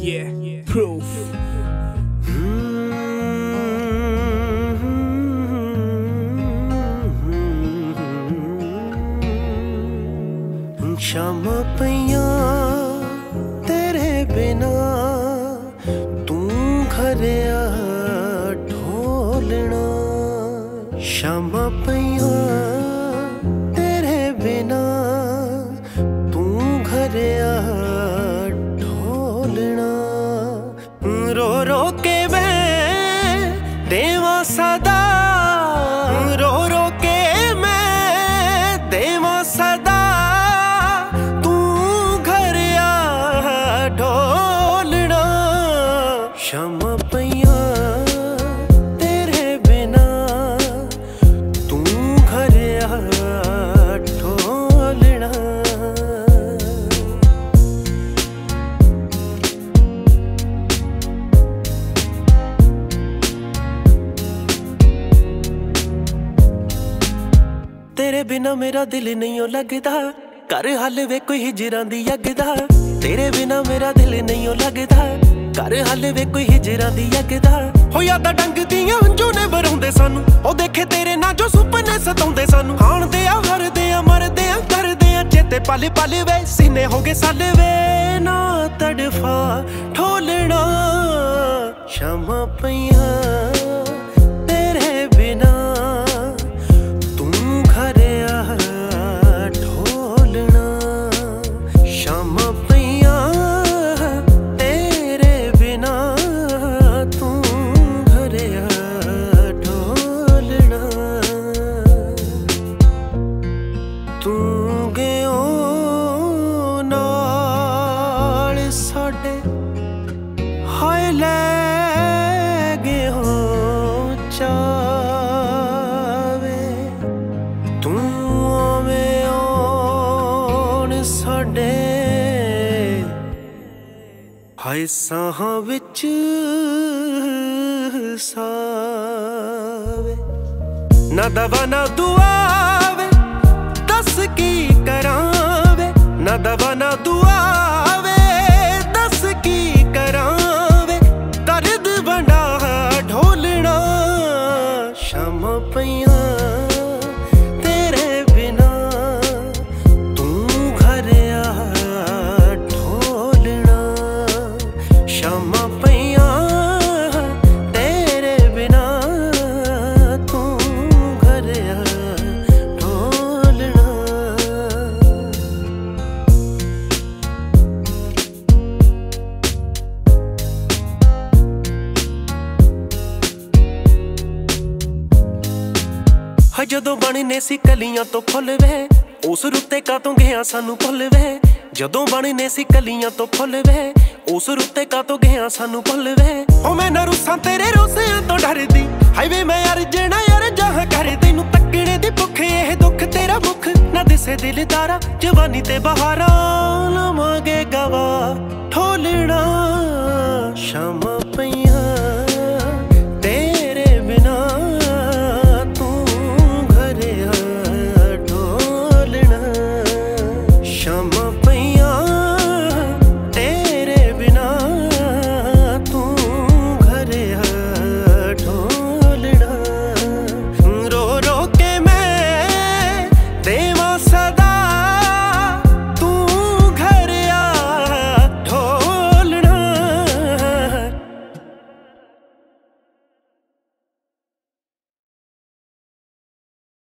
Yeah, proof. शामां पईयां तेरे बिना तू घरिया ढोलना। शामां पईयां तेरे बिना तू घरिया ढोलना। रो रो के मैं देवां सदा, रो रो के मैं देवां सदा, शामां पईयां तेरे बिना तू घरिया ढोलना। तेरे बिना मेरा दिल नहीं ओ लगदा, कर हल वे कोई हिजरां दी अगदा। तेरे बिना मेरा दिल नहीं ओ लगदा, कर हल वे कोई हिजरां दी अगदा। हो यादां डंगदियां हंझू ने बरौंदे सानू, ओ देखे तेरे नाल जो सुपने सताउंदे सानू। हाणदे आ हरदे आ मरदे आ करदे आ चेते पल पल वे, सीने हो गए साल वे ना तड़फा ढोलना। शामां पईयां तेरे बिना तू घरिया ढोलना। शामां पईयां तेरे बिना तू घरिया ढोलना। तू गयो नाल साडे हाय लै गए हो चावे। तू आवें आउण साडे हाय साहां विच सावे। ना दवा ना दुआ वे दस की करां वे, ना दवा ना दुआ वे दस की करां वे। दर्द बंडा ढोलना। शामां पईयां तेरे बिना तू घरिया ढोलना। शामां पईयां तेरे बिना तू घरिया ढोलना। हाय जदों बनने सी कलियां तो फुल वे, उस रुत्ते कातों गया सानू भुल वे। जदों बनने सी कलियां तो फुल वे, उस रुत्ते कातों गया सानू भुल वे। ओ मैं ना रुसां तेरे रोसियां तो डरदी, हाय वे मैं यार जेना यार जहां कर तैनू तकने दी भुख। एह दुख तेरा मुख ना दिसे दिलदारा, जवानी ते बहारां लवांगे गवा ढोलना।